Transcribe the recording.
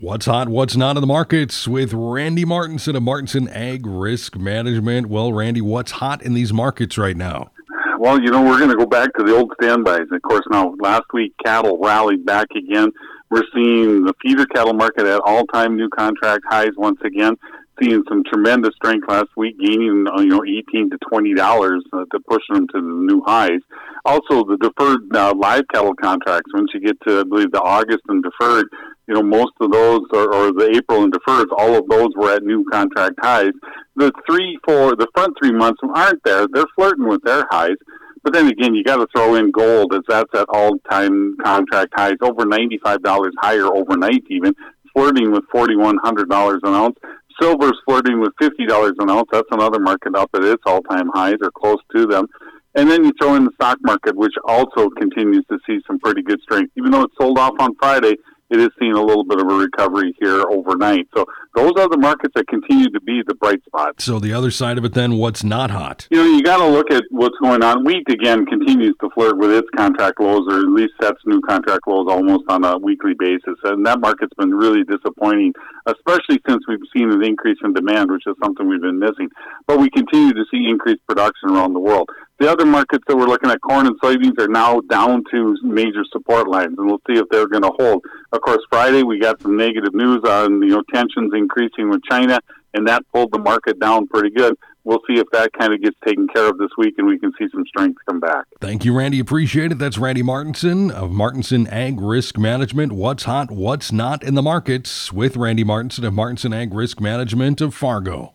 What's hot, what's not in the markets with Randy Martinson of Martinson Ag Risk Management. Well, Randy, what's hot in these markets right now? Well, we're going to go back to the old standbys. Of course, now last week cattle rallied back again. We're seeing the feeder cattle market at all-time new contract highs once again. Seeing some tremendous strength last week, gaining $18 to $20 to push them to the new highs. Also, the deferred live cattle contracts. Once you get to, I believe, the August and deferred, most of those, or the April and deferreds, all of those were at new contract highs. The front 3 months aren't there. They're flirting with their highs. But then again, you got to throw in gold, as that's at all-time contract highs, over $95 higher overnight even, flirting with $4,100 an ounce. Silver's flirting with $50 an ounce. That's another market up at its all-time highs or close to them. And then you throw in the stock market, which also continues to see some pretty good strength. Even though it sold off on Friday, it is seeing a little bit of a recovery here overnight. So those are the markets that continue to be the bright spots. So the other side of it then, what's not hot? You got to look at what's going on. Wheat, again, continues to flirt with its contract lows, or at least sets new contract lows almost on a weekly basis. And that market's been really disappointing, especially since we've seen an increase in demand, which is something we've been missing. But we continue to see increased production around the world. The other markets that we're looking at, corn and soybeans, are now down to major support lines, and we'll see if they're going to hold. Of course, Friday we got some negative news on tensions increasing with China, and that pulled the market down pretty good. We'll see if that kind of gets taken care of this week, and we can see some strength come back. Thank you, Randy. Appreciate it. That's Randy Martinson of Martinson Ag Risk Management. What's hot, what's not in the markets with Randy Martinson of Martinson Ag Risk Management of Fargo.